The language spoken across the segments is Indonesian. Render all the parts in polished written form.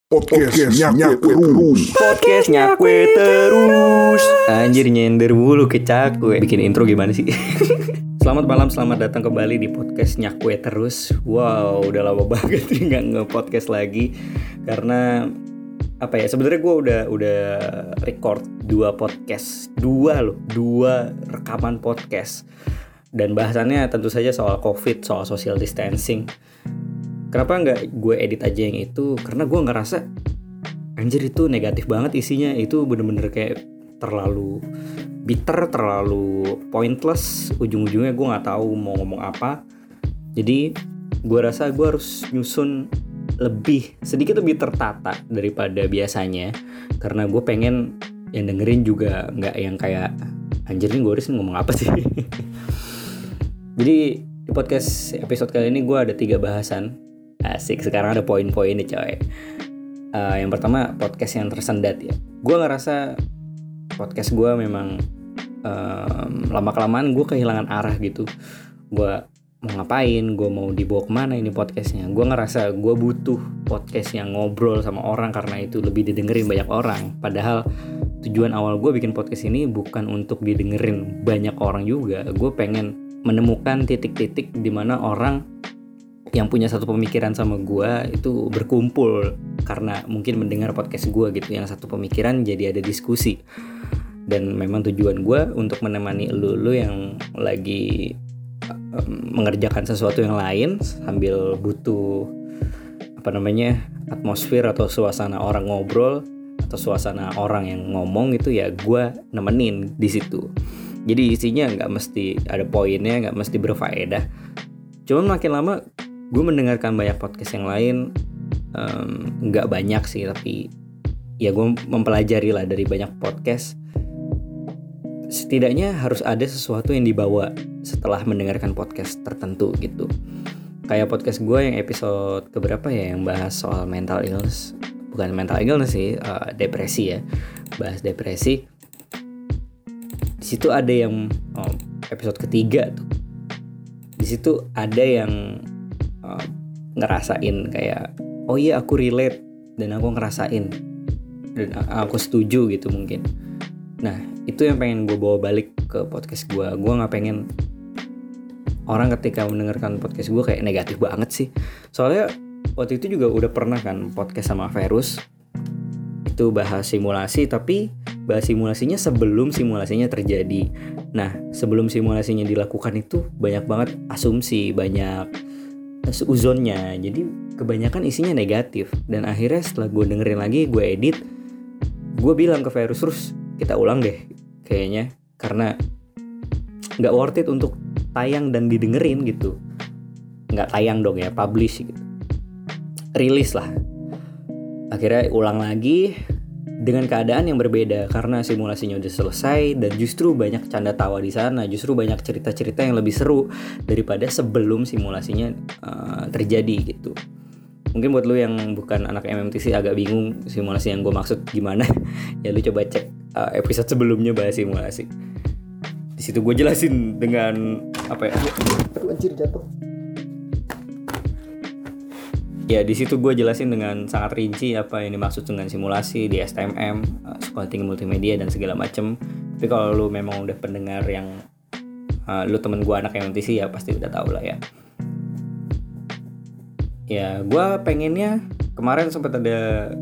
Podcastnya terus. Podcastnya kue terus. Anjir, nyender mulu ke cakwe. Bikin intro gimana sih? Selamat malam, selamat datang kembali di podcastnya kue terus. Wow, udah lama banget nih nggak nge-podcast lagi. Karena apa ya? Sebenarnya gue udah record 2 podcast, 2 rekaman podcast. Dan bahasannya tentu saja soal COVID, soal social distancing. Kenapa nggak gue edit aja yang itu? Karena gue ngerasa anjir itu negatif banget isinya. Itu bener-bener kayak terlalu bitter, terlalu pointless. Ujung-ujungnya gue nggak tahu mau ngomong apa. Jadi gue rasa gue harus nyusun sedikit lebih tertata daripada biasanya. Karena gue pengen yang dengerin juga nggak yang kayak anjir nih gue harus ngomong apa sih. Jadi di podcast episode kali ini gue ada 3 bahasan. Asik, sekarang ada poin-poinnya coy. Yang pertama, podcast yang tersendat ya. Gue ngerasa podcast gue memang lama-kelamaan gue kehilangan arah gitu. Gue mau ngapain, gue mau dibawa kemana ini podcastnya. Gue ngerasa gue butuh podcast yang ngobrol sama orang karena itu lebih didengerin banyak orang. Padahal tujuan awal gue bikin podcast ini bukan untuk didengerin banyak orang juga. Gue pengen menemukan titik-titik di mana orang yang punya satu pemikiran sama gue itu berkumpul karena mungkin mendengar podcast gue gitu, yang satu pemikiran jadi ada diskusi. Dan memang tujuan gue untuk menemani lu yang lagi mengerjakan sesuatu yang lain sambil butuh atmosfer atau suasana orang ngobrol atau suasana orang yang ngomong itu, ya gue nemenin di situ. Jadi isinya nggak mesti ada poinnya, nggak mesti berfaedah. Cuman makin lama gue mendengarkan banyak podcast yang lain, nggak banyak sih, tapi ya gue mempelajari lah dari banyak podcast. Setidaknya harus ada sesuatu yang dibawa setelah mendengarkan podcast tertentu gitu. Kayak podcast gue yang episode keberapa ya, yang bahas soal mental illness. Bukan mental illness sih, depresi ya. Bahas depresi. Di situ ada yang episode ketiga tuh. Di situ ada yang ngerasain kayak oh iya aku relate dan aku ngerasain dan aku setuju gitu mungkin. Nah itu yang pengen gue bawa balik ke podcast gue. Gue nggak pengen orang ketika mendengarkan podcast gue kayak negatif banget sih. Soalnya waktu itu juga udah pernah kan podcast sama Verus, itu bahas simulasi, tapi bahas simulasinya sebelum simulasinya terjadi. Nah sebelum simulasinya dilakukan itu banyak banget asumsi, banyak seuzonnya, jadi kebanyakan isinya negatif. Dan akhirnya setelah gue dengerin lagi, gue edit, gue bilang ke Verus, terus kita ulang deh kayaknya, karena gak worth it untuk tayang dan didengerin gitu. Gak tayang dong ya, publish gitu, rilis lah. Akhirnya ulang lagi dengan keadaan yang berbeda karena simulasinya udah selesai dan justru banyak canda tawa di sana, justru banyak cerita-cerita yang lebih seru daripada sebelum simulasinya terjadi gitu. Mungkin buat lu yang bukan anak MMTC agak bingung simulasi yang gue maksud gimana, ya lu coba cek episode sebelumnya bahas simulasi. Di situ gue jelasin dengan apa ya? Aduh anjir jatuh. Ya di situ gue jelasin dengan sangat rinci apa yang dimaksud dengan simulasi di STMM, Sekolah Tinggi Multimedia dan segala macem. Tapi kalau lu memang udah pendengar yang lu temen gue anak MMTC ya pasti udah tahu lah ya. Ya gue pengennya kemarin sempat ada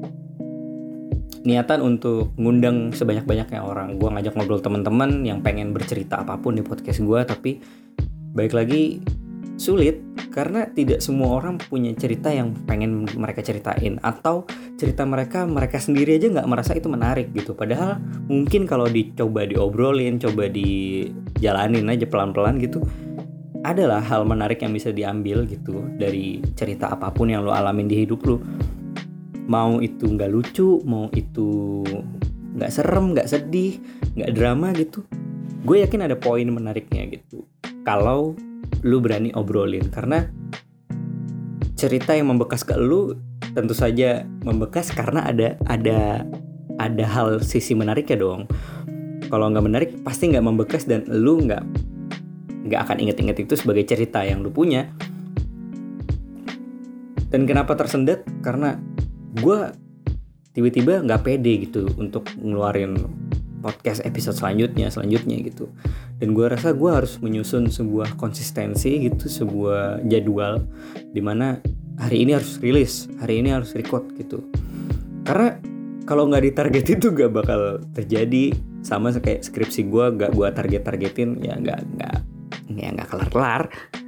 niatan untuk ngundang sebanyak-banyaknya orang. Gue ngajak ngobrol teman-teman yang pengen bercerita apapun di podcast gue, tapi balik lagi sulit karena tidak semua orang punya cerita yang pengen mereka ceritain, atau cerita mereka sendiri aja nggak merasa itu menarik gitu. Padahal mungkin kalau dicoba diobrolin, coba dijalanin aja pelan-pelan gitu, adalah hal menarik yang bisa diambil gitu dari cerita apapun yang lo alamin di hidup lo. Mau itu nggak lucu, mau itu nggak serem, nggak sedih, nggak drama gitu, gue yakin ada poin menariknya gitu kalau lu berani obrolin. Karena cerita yang membekas ke lu tentu saja membekas karena ada hal sisi menariknya dong. Kalau nggak menarik pasti nggak membekas dan lu nggak akan inget-inget itu sebagai cerita yang lu punya. Dan kenapa tersendat? Karena gue tiba-tiba nggak pede gitu untuk ngeluarin podcast episode selanjutnya gitu. Dan gue rasa gue harus menyusun sebuah konsistensi gitu, sebuah jadwal dimana hari ini harus rilis, hari ini harus record gitu. Karena kalau nggak ditargetin tuh gak bakal terjadi. Sama kayak skripsi gue, gak gue targetin ya nggak kelar.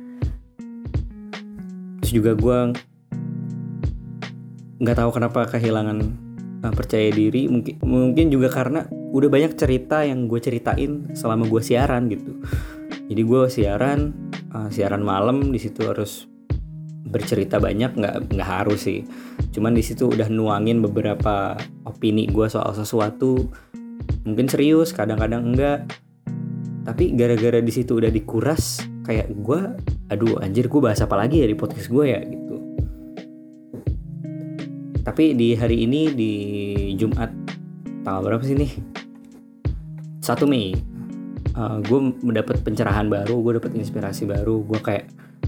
Terus juga gue nggak tahu kenapa kehilangan percaya diri, mungkin juga karena udah banyak cerita yang gue ceritain selama gue siaran gitu. Jadi gue siaran malam, di situ harus bercerita banyak, nggak harus sih, cuman di situ udah nuangin beberapa opini gue soal sesuatu, mungkin serius, kadang-kadang enggak, tapi gara-gara di situ udah dikuras, kayak gue, aduh anjir, gue bahas apa lagi ya di podcast gue ya gitu. Tapi di hari ini, di Jumat tanggal berapa sih nih, 1 Mei, gue mendapat pencerahan baru, gue dapat inspirasi baru. Gue kayak,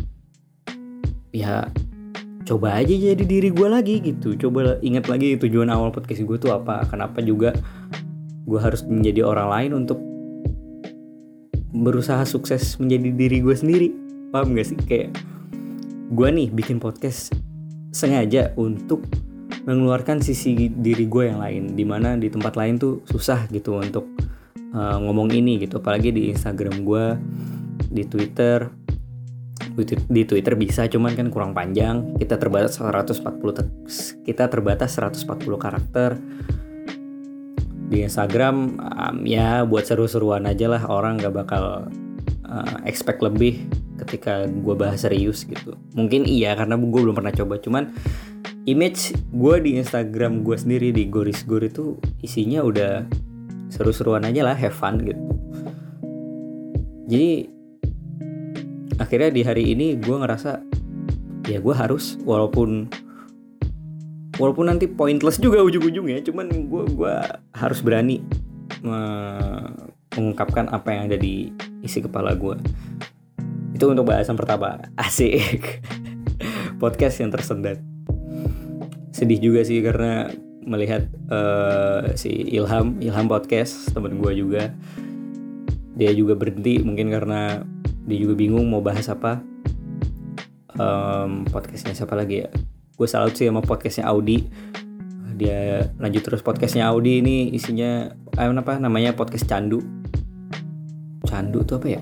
ya coba aja jadi diri gue lagi gitu. Coba ingat lagi tujuan awal podcast gue tuh apa. Kenapa juga gue harus menjadi orang lain untuk berusaha sukses menjadi diri gue sendiri. Paham gak sih? Kayak gue nih bikin podcast sengaja untuk mengeluarkan sisi diri gue yang lain, dimana di tempat lain tuh susah gitu untuk ngomong ini gitu. Apalagi di Instagram gue, di Twitter bisa, cuman kan kurang panjang. Kita terbatas 140 karakter. Di Instagram ya buat seru-seruan aja lah, orang gak bakal expect lebih ketika gue bahas serius gitu. Mungkin iya karena gue belum pernah coba, cuman image gue di Instagram gue sendiri, di Gorisgor itu isinya udah seru-seruan aja lah, have fun gitu. Jadi akhirnya di hari ini gue ngerasa ya gue harus, walaupun nanti pointless juga ujung-ujungnya, cuman gue harus berani mengungkapkan apa yang ada di isi kepala gue. Itu untuk bahasan pertama. Asik. Podcast yang tersendat. Sedih juga sih karena melihat si Ilham podcast, temen gue juga, dia juga berhenti, mungkin karena dia juga bingung mau bahas apa. Podcastnya siapa lagi ya? Gue salut sih sama podcastnya Audi. Dia lanjut terus podcastnya Audi ini, isinya namanya podcast Candu tuh apa ya?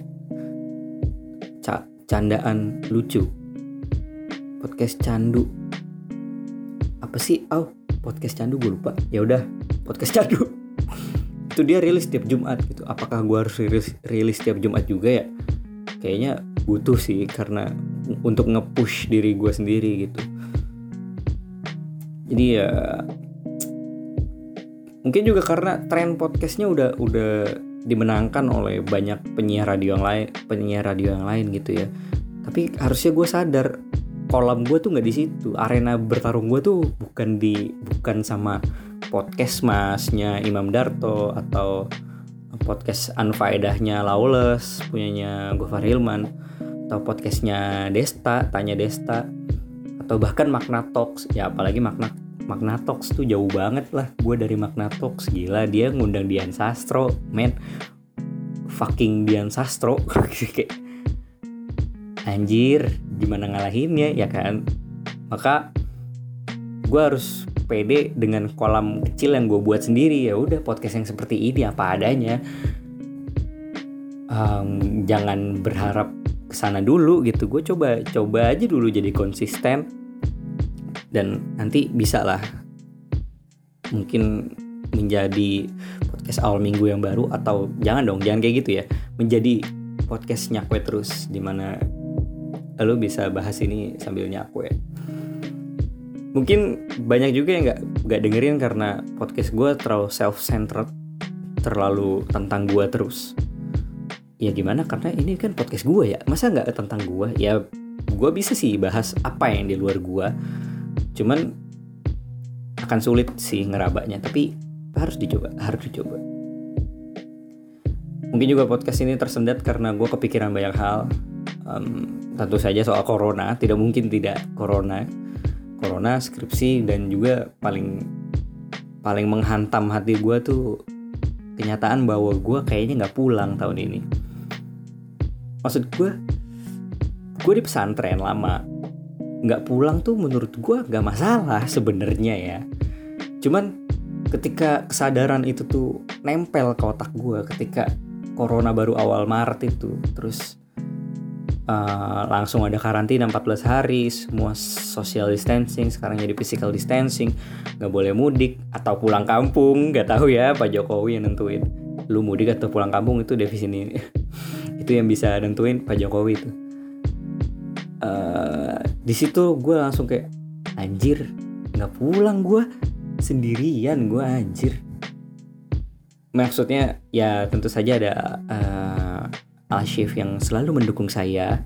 Candaan lucu. Podcast Candu apa sih? Podcast Candu, gue lupa. Ya udah, podcast Candu. Itu dia rilis tiap Jumat gitu. Apakah gue harus rilis tiap Jumat juga ya? Kayaknya butuh sih, karena untuk nge-push diri gue sendiri gitu. Jadi ya mungkin juga karena tren podcastnya udah dimenangkan oleh banyak penyiar radio yang lain gitu ya. Tapi harusnya gue sadar, kolam gue tuh nggak di situ. Arena bertarung gue tuh bukan sama podcast masnya Imam Darto, atau podcast Anfaedahnya Lawless punyanya Gofar Hilman, atau podcastnya Desta, Tanya Desta, atau bahkan Magna Talks. Ya apalagi Magna Talks tuh jauh banget lah gue dari Magna Talks. Gila, dia ngundang Dian Sastro, man, fucking Dian Sastro. Kayak anjir, gimana ngalahinnya ya kan. Maka gue harus pede dengan kolam kecil yang gue buat sendiri. Ya udah, podcast yang seperti ini apa adanya. Jangan berharap kesana dulu gitu. Gue coba aja dulu jadi konsisten, dan nanti bisa lah mungkin menjadi podcast awal minggu yang baru. Atau jangan kayak gitu ya, menjadi podcast nyakwe terus, dimana lo bisa bahas ini sambil nyakwe. Mungkin banyak juga yang gak dengerin karena podcast gue terlalu self-centered, terlalu tentang gue terus. Ya gimana, karena ini kan podcast gue ya, masa gak tentang gue? Ya gue bisa sih bahas apa yang di luar gue, cuman akan sulit sih ngerabanya. Tapi harus dicoba. Mungkin juga podcast ini tersendat karena gue kepikiran banyak hal. Tentu saja soal corona, tidak mungkin tidak corona corona, skripsi, dan juga paling menghantam hati gue tuh kenyataan bahwa gue kayaknya nggak pulang tahun ini. Maksud gue di pesantren lama, nggak pulang tuh menurut gue nggak masalah sebenarnya ya. Cuman ketika kesadaran itu tuh nempel ke otak gue ketika corona baru awal Maret itu, terus langsung ada karantina 14 hari, semua social distancing, sekarang jadi physical distancing, gak boleh mudik atau pulang kampung, gak tahu ya Pak Jokowi yang nentuin lu mudik atau pulang kampung, itu definisi itu yang bisa nentuin Pak Jokowi itu. Di situ gue langsung kayak anjir, gak pulang gue, sendirian gue anjir. Maksudnya ya tentu saja ada Al-Shif yang selalu mendukung saya.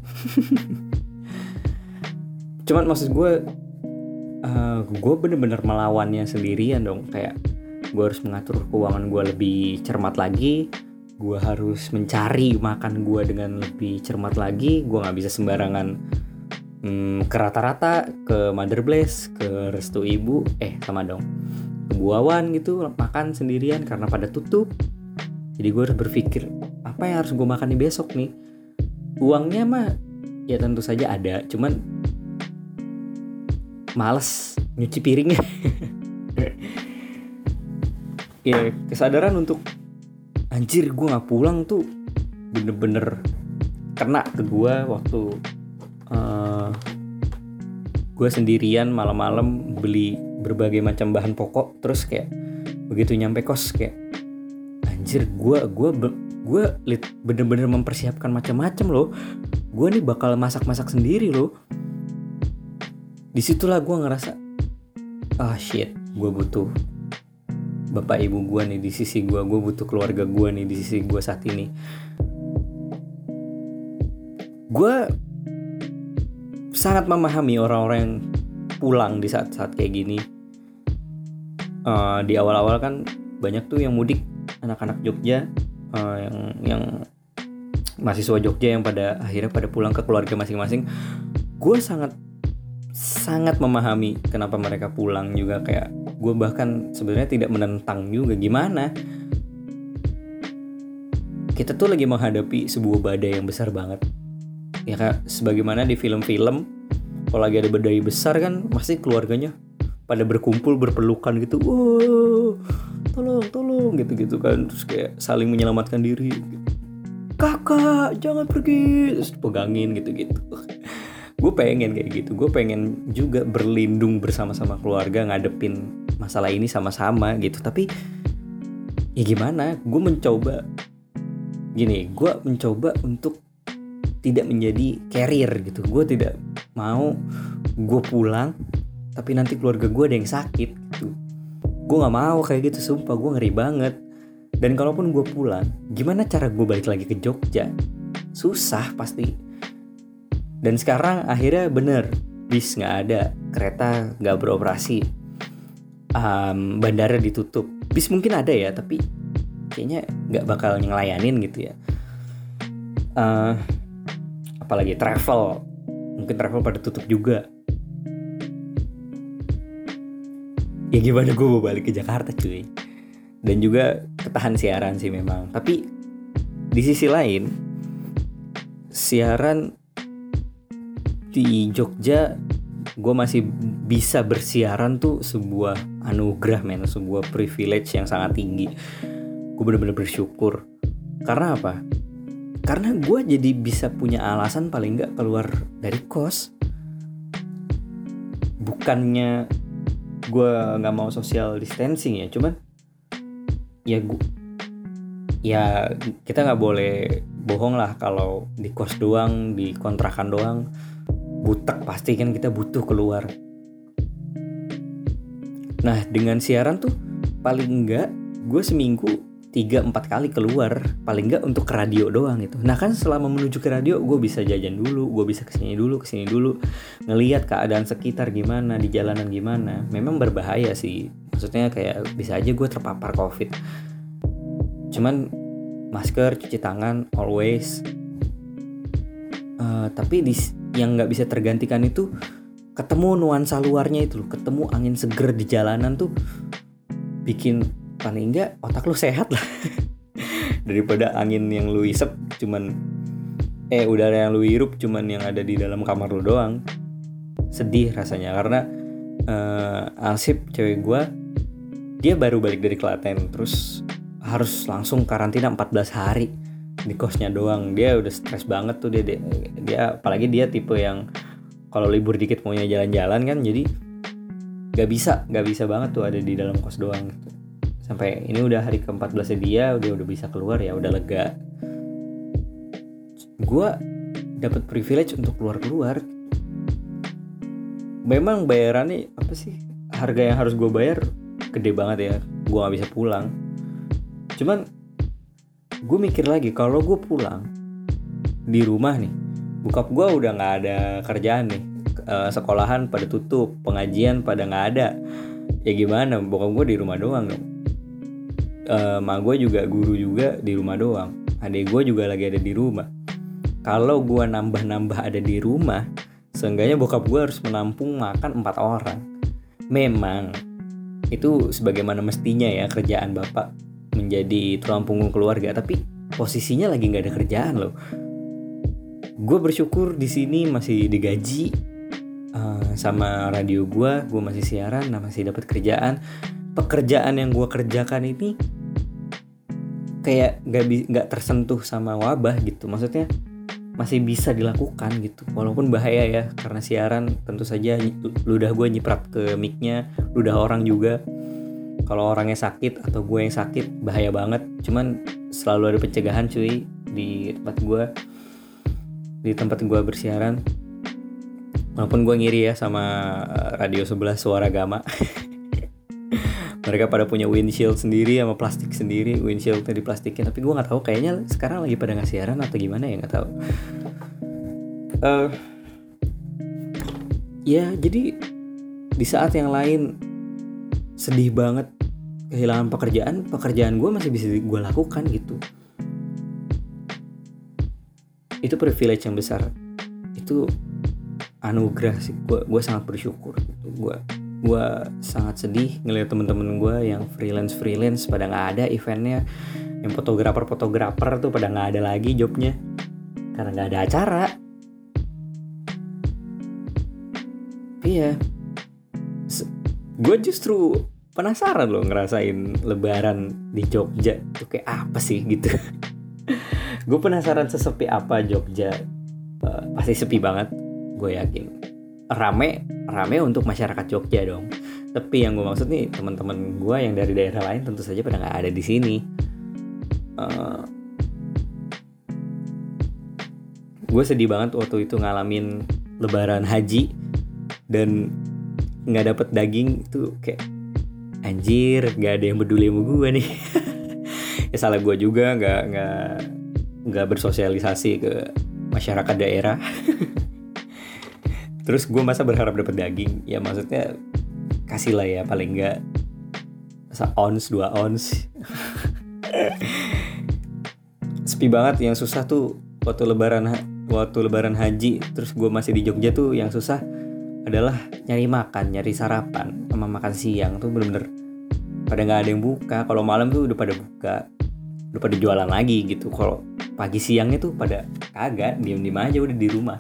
Cuman maksud gue bener-bener melawannya sendirian dong. Kayak gue harus mengatur keuangan gue lebih cermat lagi, gue harus mencari makan gue dengan lebih cermat lagi. Gue gak bisa sembarangan ke rata-rata, ke Mother Bless, ke Restu Ibu, sama dong, ke Buawan gitu, makan sendirian karena pada tutup. Jadi gue harus berpikir, apa yang harus gue makan nih besok nih? Uangnya mah ya tentu saja ada, cuman males nyuci piringnya. Ya kesadaran untuk anjir gue gak pulang tuh bener-bener kena ke gue waktu gue sendirian malam-malam beli berbagai macam bahan pokok. Terus kayak begitu nyampe kos kayak anjir, gue bener-bener mempersiapkan macam-macam loh. Gue nih bakal masak-masak sendiri loh. Disitulah gue ngerasa shit, gue butuh bapak ibu gue nih di sisi gue butuh keluarga gue nih di sisi gue saat ini. Gue sangat memahami orang-orang yang pulang di saat-saat kayak gini. Di awal-awal kan banyak tuh yang mudik, anak-anak Jogja, yang mahasiswa Jogja yang pada akhirnya pada pulang ke keluarga masing-masing. Gue sangat memahami kenapa mereka pulang juga. Kayak gue bahkan sebenarnya tidak menentang juga. Gimana? Kita tuh lagi menghadapi sebuah badai yang besar banget. Ya kan, sebagaimana di film-film kalau lagi ada badai besar kan pasti keluarganya pada berkumpul berpelukan gitu, wow, tolong gitu kan, terus kayak saling menyelamatkan diri, kakak jangan pergi, terus pegangin gitu. Gue pengen kayak gitu, gue pengen juga berlindung bersama-sama keluarga ngadepin masalah ini sama-sama gitu. Tapi ya gimana, gue mencoba untuk tidak menjadi carrier gitu. Gue tidak mau gue pulang tapi nanti keluarga gue ada yang sakit gitu. Gue gak mau kayak gitu, sumpah gue ngeri banget. Dan kalaupun gue pulang, gimana cara gue balik lagi ke Jogja? Susah pasti. Dan sekarang akhirnya bener, bis gak ada, kereta gak beroperasi, bandara ditutup. Bis mungkin ada ya, tapi kayaknya gak bakal ngelayanin gitu ya. Apalagi travel, mungkin travel pada tutup juga. Ya gimana gue mau balik ke Jakarta cuy. Dan juga ketahan siaran sih memang. Tapi di sisi lain, siaran di Jogja, gue masih bisa bersiaran tuh sebuah anugerah men, sebuah privilege yang sangat tinggi. Gue bener-bener bersyukur. Karena apa? Karena gue jadi bisa punya alasan paling gak keluar dari kos. Bukannya gue gak mau social distancing ya, cuman ya kita gak boleh bohong lah. Kalau di kos doang, di kontrakan doang, butek pasti kan kita butuh keluar. Nah dengan siaran tuh paling gak gue seminggu 3-4 kali keluar, paling enggak untuk ke radio doang gitu. Nah kan selama menuju ke radio gue bisa jajan dulu, gue bisa kesini dulu, ngelihat keadaan sekitar gimana, di jalanan gimana. Memang berbahaya sih, maksudnya kayak bisa aja gue terpapar COVID. Cuman masker, cuci tangan, always. Tapi yang nggak bisa tergantikan itu ketemu nuansa luarnya itu loh, ketemu angin seger di jalanan tuh bikin paling enggak otak lu sehat lah. Daripada angin yang lu isep cuman udara yang lu hirup cuman yang ada di dalam kamar lu doang. Sedih rasanya karena Alsip cewek gue, dia baru balik dari Klaten, terus harus langsung karantina 14 hari di kosnya doang. Dia udah stres banget tuh, dia apalagi dia tipe yang kalau libur dikit maunya jalan-jalan kan, jadi gak bisa banget tuh ada di dalam kos doang gitu. Sampai ini udah hari ke-14 dia udah bisa keluar, ya udah lega. Gue dapat privilege untuk keluar. Memang bayarannya apa sih, harga yang harus gue bayar gede banget ya, gue gak bisa pulang. Cuman gue mikir lagi, kalau gue pulang di rumah nih, bokap gue udah gak ada kerjaan nih, sekolahan pada tutup, pengajian pada gak ada, ya gimana, bokap gue di rumah doang dong. Mak gue juga guru juga di rumah doang, adik gue juga lagi ada di rumah. Kalau gue nambah ada di rumah, seenggaknya bokap gue harus menampung makan 4 orang. Memang itu sebagaimana mestinya ya kerjaan bapak menjadi tulang punggung keluarga, tapi posisinya lagi nggak ada kerjaan loh. Gue bersyukur di sini masih digaji sama radio gue masih siaran, masih dapat kerjaan. Pekerjaan yang gue kerjakan ini kayak nggak tersentuh sama wabah gitu, maksudnya masih bisa dilakukan gitu, walaupun bahaya ya karena siaran tentu saja ludah gue nyiprat ke mic-nya, ludah orang juga. Kalau orangnya sakit atau gue yang sakit bahaya banget. Cuman selalu ada pencegahan cuy di tempat gue bersiaran. Walaupun gue ngiri ya sama radio sebelah Suara Gama. Mereka pada punya windshield sendiri sama plastik sendiri, windshieldnya diplastikin. Tapi gue nggak tahu, kayaknya sekarang lagi pada nggak siaran atau gimana ya, nggak tahu. Ya jadi di saat yang lain sedih banget kehilangan pekerjaan gue masih bisa gue lakukan gitu. Itu privilege yang besar, itu anugerah sih. Gue sangat bersyukur gitu. Gue sangat sedih ngeliat temen-temen gue yang freelance pada nggak ada eventnya, yang fotografer tuh pada nggak ada lagi jobnya karena nggak ada acara. Iya, gue justru penasaran loh ngerasain Lebaran di Jogja itu kayak apa sih gitu. Gue penasaran sesepi apa Jogja. Pasti sepi banget, gue yakin. Rame untuk masyarakat Jogja dong. Tapi yang gue maksud nih, teman-teman gue yang dari daerah lain tentu saja pada nggak ada di sini. Gue sedih banget waktu itu ngalamin Lebaran haji dan nggak dapet daging. Itu kayak anjir, nggak ada yang peduli sama gue nih. Ya salah gue juga nggak bersosialisasi ke masyarakat daerah. Terus gue masa berharap dapat daging? Ya maksudnya kasih lah ya paling nggak 1 ons 2 ons. Sepi banget. Yang susah tuh waktu lebaran haji, terus gue masih di Jogja tuh yang susah adalah nyari sarapan sama makan siang tuh bener-bener pada nggak ada yang buka. Kalau malam tuh udah pada buka, udah pada jualan lagi gitu. Kalau pagi siangnya tuh pada kagak, diem aja udah di rumah.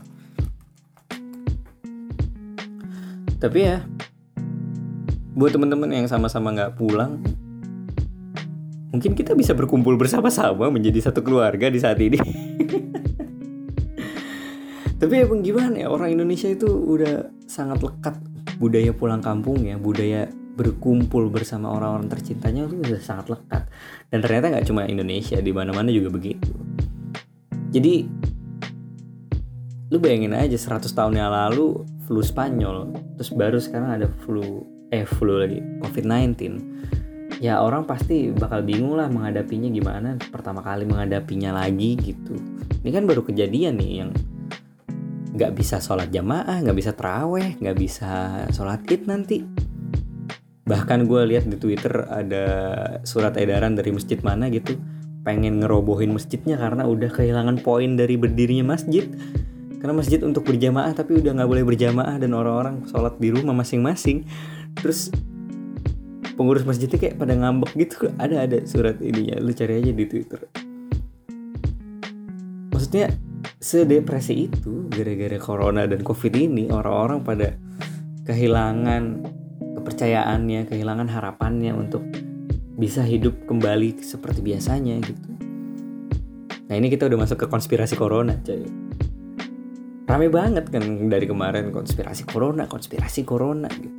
Tapi ya buat teman-teman yang sama-sama nggak pulang, mungkin kita bisa berkumpul bersama-sama menjadi satu keluarga di saat ini. Tapi emang gimana ya, orang Indonesia itu udah sangat lekat budaya pulang kampung ya, budaya berkumpul bersama orang-orang tercintanya itu udah sangat lekat. Dan ternyata nggak cuma Indonesia, di mana-mana juga begitu. Jadi lu bayangin aja 100 tahun yang lalu flu Spanyol, terus baru sekarang ada flu lagi, COVID-19. Ya orang pasti bakal bingung lah menghadapinya gimana, pertama kali menghadapinya lagi gitu. Ini kan baru kejadian nih yang gak bisa sholat jamaah, gak bisa taraweh, gak bisa sholat id nanti. Bahkan gue lihat di Twitter ada surat edaran dari masjid mana gitu, pengen ngerobohin masjidnya karena udah kehilangan poin dari berdirinya masjid. karena masjid untuk berjamaah tapi udah nggak boleh berjamaah dan orang-orang sholat di rumah masing-masing. Terus pengurus masjidnya kayak pada ngambek gitu. Ada surat ininya, lu cari aja di Twitter. Maksudnya sedepresi itu gara-gara corona dan covid ini, orang-orang pada kehilangan kepercayaannya, kehilangan harapannya untuk bisa hidup kembali seperti biasanya gitu. Nah ini kita udah masuk ke konspirasi corona, coy. Rame banget kan dari kemarin konspirasi corona gitu.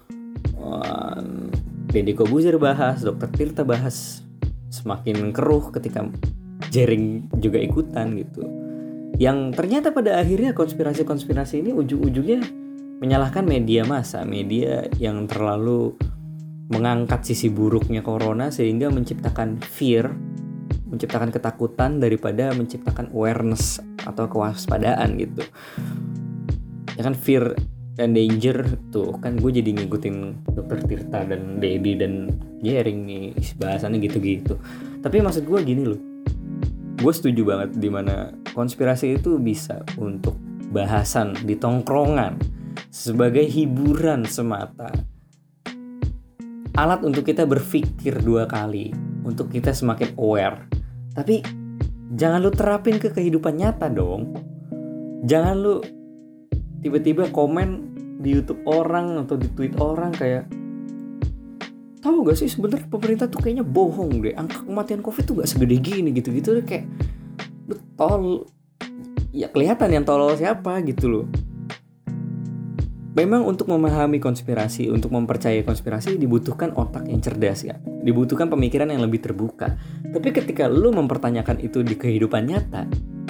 Deddy Kobuzer bahas, Dr. Tirta bahas, semakin keruh ketika Jering juga ikutan gitu. Yang ternyata pada akhirnya konspirasi ini ujung-ujungnya menyalahkan media massa, media yang terlalu mengangkat sisi buruknya corona sehingga menciptakan fear, menciptakan ketakutan daripada menciptakan awareness atau kewaspadaan gitu. Ya kan, fear and danger tuh kan, gue jadi ngikutin Dr. Tirta dan Dedi dan Jering nih bahasannya gitu-gitu. Tapi maksud gue gini loh, gue setuju banget dimana konspirasi itu bisa untuk bahasan di tongkrongan sebagai hiburan semata, alat untuk kita berpikir 2 kali, untuk kita semakin aware. Tapi jangan lu terapin ke kehidupan nyata dong. Jangan lu tiba-tiba komen di YouTube orang atau di tweet orang kayak, tahu gak sih sebenarnya pemerintah tuh kayaknya bohong deh, angka kematian COVID tuh gak segede gini gitu-gitu. Kayak lu tol, ya kelihatan yang tolol siapa gitu loh. Memang untuk memahami konspirasi, untuk mempercayai konspirasi dibutuhkan otak yang cerdas ya, dibutuhkan pemikiran yang lebih terbuka. Tapi ketika lu mempertanyakan itu di kehidupan nyata,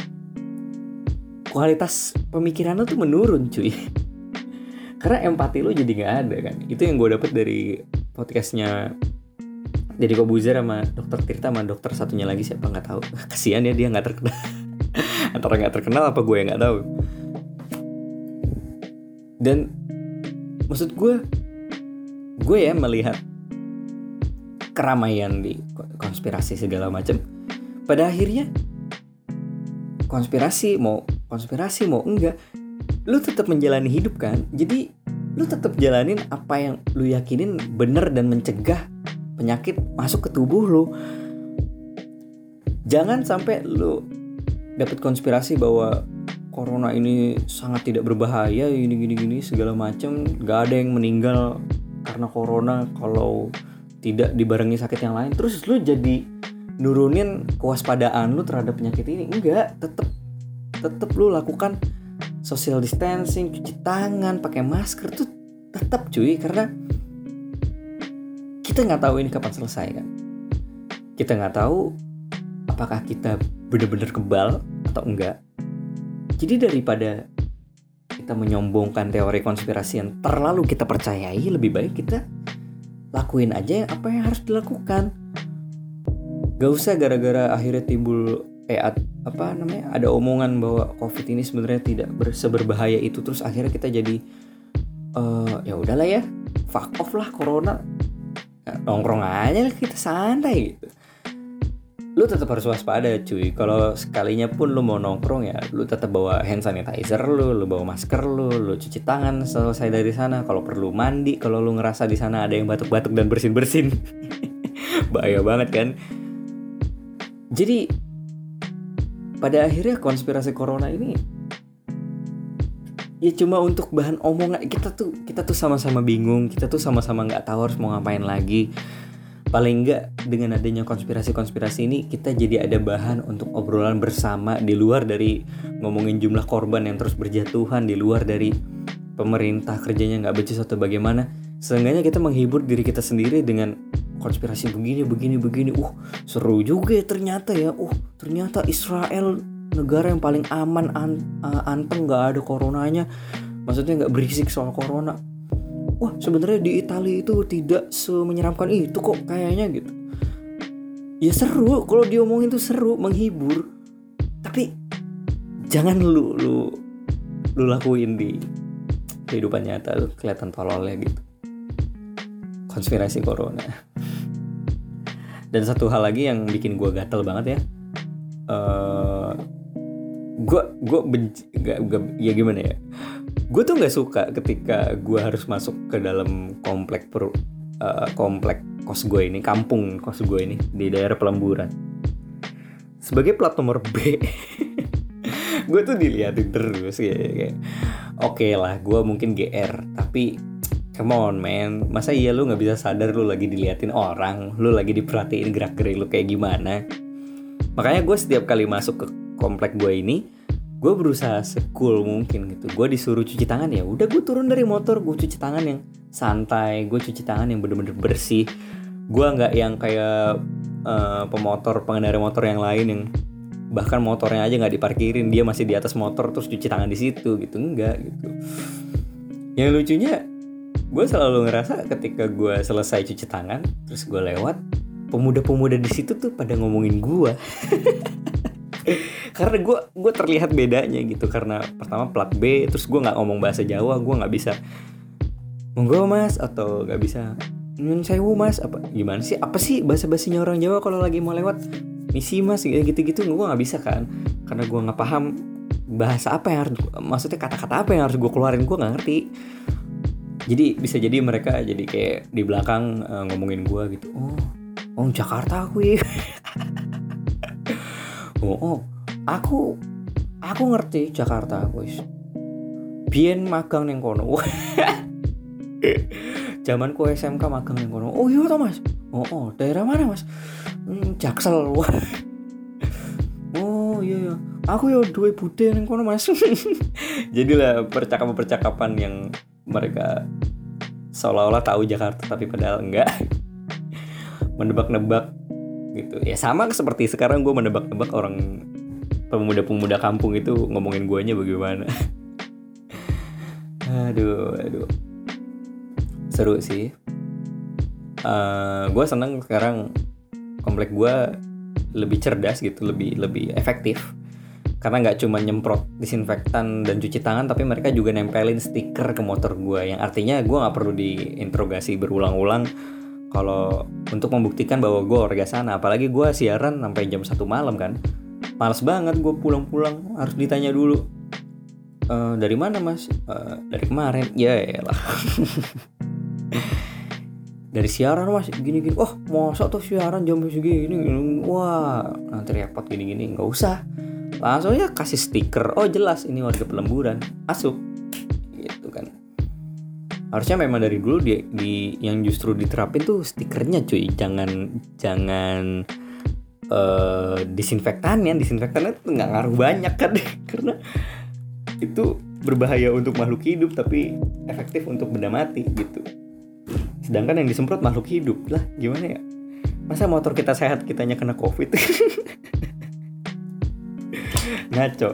kualitas pemikiran lu tuh menurun cuy. Karena empati lu jadi gak ada kan. Itu yang gue dapet dari podcastnya Deddy Kobuzer sama Dr. Tirta sama dokter satunya lagi siapa gak tahu. Kasian ya dia gak terkenal. Antara gak terkenal apa gue yang gak tahu. Dan maksud gue ya melihat keramaian di konspirasi segala macam, pada akhirnya konspirasi mau enggak, lu tetap menjalani hidup kan. Jadi lu tetap jalanin apa yang lu yakinin bener dan mencegah penyakit masuk ke tubuh lu. Jangan sampai lu dapet konspirasi bahwa corona ini sangat tidak berbahaya, gini segala macam, gak ada yang meninggal karena corona kalau tidak dibarengi sakit yang lain. Terus lu jadi nurunin kewaspadaan lu terhadap penyakit ini. Enggak, tetap lu lakukan social distancing, cuci tangan, pakai masker tuh tetap cuy, karena kita nggak tahu ini kapan selesai kan. Kita nggak tahu apakah kita benar-benar kebal atau enggak. Jadi daripada kita menyombongkan teori konspirasi yang terlalu kita percayai, lebih baik kita lakuin aja apa yang harus dilakukan. Gak usah gara-gara akhirnya timbul ada omongan bahwa COVID ini sebenarnya tidak seberbahaya itu, terus akhirnya kita jadi ya udahlah ya, fuck off lah corona, nongkrong aja lah kita santai gitu. Lu tetap harus waspada cuy. Kalau sekalinya pun lu mau nongkrong ya lu tetap bawa hand sanitizer lu bawa masker lu cuci tangan selesai dari sana. Kalau perlu mandi, kalau lu ngerasa di sana ada yang batuk-batuk dan bersin-bersin. Bahaya banget kan. Jadi pada akhirnya konspirasi corona ini ya cuma untuk bahan omongan. Kita tuh sama-sama bingung, kita tuh sama-sama nggak tahu harus mau ngapain lagi. Paling enggak dengan adanya konspirasi ini kita jadi ada bahan untuk obrolan bersama, di luar dari ngomongin jumlah korban yang terus berjatuhan, di luar dari pemerintah kerjanya nggak becus atau bagaimana. Seenggaknya kita menghibur diri kita sendiri dengan konspirasi begini. Seru juga ya ternyata ya. Ternyata Israel negara yang paling aman, anteng, nggak ada coronanya. Maksudnya nggak berisik soal corona. Wah sebenarnya di Italia itu tidak semenyeramkan itu kok kayaknya gitu. Ya seru, kalau diomongin tuh seru, menghibur. Tapi jangan lu lakuin di kehidupan nyata, lu kelihatan tololnya gitu. Konspirasi corona. Dan satu hal lagi yang bikin gue gatel banget ya, gue benci, gak, ya gimana ya, gue tuh nggak suka ketika gue harus masuk ke dalam komplek kos gue ini, kampung kos gue ini di daerah Pelemburan sebagai plat nomor B. Gue tuh diliatin terus kayak oke lah, gue mungkin GR, tapi come on man, masa iya lu nggak bisa sadar lu lagi diliatin orang, lu lagi diperhatiin gerak-gerik lu kayak gimana. Makanya gue setiap kali masuk ke komplek gue ini, gue berusaha secool mungkin gitu. Gue disuruh cuci tangan, ya udah gue turun dari motor, gue cuci tangan yang santai, gue cuci tangan yang bener-bener bersih. Gue nggak yang kayak pengendara motor yang lain yang bahkan motornya aja nggak diparkirin, dia masih di atas motor terus cuci tangan di situ gitu, enggak gitu. Yang lucunya, gue selalu ngerasa ketika gue selesai cuci tangan terus gue lewat, pemuda-pemuda di situ tuh pada ngomongin gue. Karena gue terlihat bedanya gitu, karena pertama plat B, terus gue nggak ngomong bahasa Jawa, gue nggak bisa monggo mas, atau nggak bisa nyun sewu mas, apa gimana sih, apa sih bahasa-bahasinya orang Jawa kalau lagi mau lewat, misi mas gitu-gitu, gue nggak bisa kan, karena gue nggak paham bahasa apa yang harus, maksudnya kata-kata apa yang harus gue keluarin, gue nggak ngerti. Jadi bisa jadi mereka jadi kayak di belakang ngomongin gue gitu, oh Jakarta aku ya. oh aku ngerti Jakarta guys, biyen magang neng kono. Zaman ku SMK magang neng kono. Oh iya toh mas, oh daerah mana mas? Jaksel. Oh iya, aku ya duwe bude neng kono mas. Jadilah percakapan yang mereka seolah-olah tahu Jakarta tapi padahal enggak. Menebak-nebak gitu. Ya sama seperti sekarang gue menebak-nebak orang pemuda-pemuda kampung itu ngomongin guanya bagaimana. Aduh. Seru sih. Gue seneng sekarang komplek gue lebih cerdas gitu, lebih efektif. Karena nggak cuma nyemprot disinfektan dan cuci tangan, tapi mereka juga nempelin stiker ke motor gue, yang artinya gue nggak perlu diinterogasi berulang-ulang kalau untuk membuktikan bahwa gue warga sana. Apalagi gue siaran sampai jam 1 malam kan, males banget gue pulang-pulang harus ditanya dulu, dari mana mas? Dari kemarin. Ya elah. Dari siaran mas gini-gini. Oh masa tuh siaran jam segini? Wah nanti repot gini-gini. Nggak usah, langsung ya kasih stiker. Oh jelas ini warga Pelemburan, masuk gitu kan. Harusnya memang dari dulu di yang justru diterapin tuh stikernya cuy. Jangan disinfektannya tuh nggak ngaruh banyak kan. Karena itu berbahaya untuk makhluk hidup tapi efektif untuk benda mati gitu. Sedangkan yang disemprot makhluk hidup lah, gimana ya? Masa motor kita sehat kitanya kena COVID? Ngaco.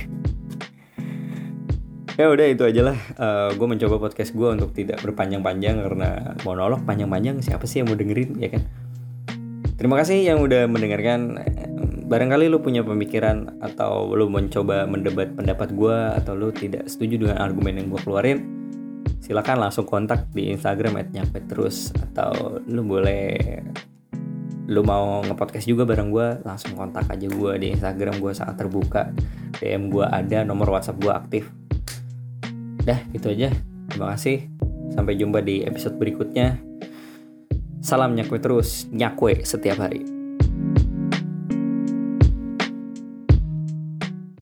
Ya udah itu aja lah. Gue mencoba podcast gue untuk tidak berpanjang-panjang, karena monolog panjang-panjang siapa sih yang mau dengerin, ya kan? Terima kasih yang udah mendengarkan. Barangkali lu punya pemikiran atau lu mencoba mendebat pendapat gue, atau lu tidak setuju dengan argumen yang gue keluarin, silakan langsung kontak di Instagram @nyakpetrus, atau lu mau nge-podcast juga bareng gue, langsung kontak aja gue di Instagram, gue sangat terbuka. DM gue ada, nomor WhatsApp gue aktif. Dah gitu aja. Terima kasih. Sampai jumpa di episode berikutnya. Salam nyakwe terus, nyakwe setiap hari.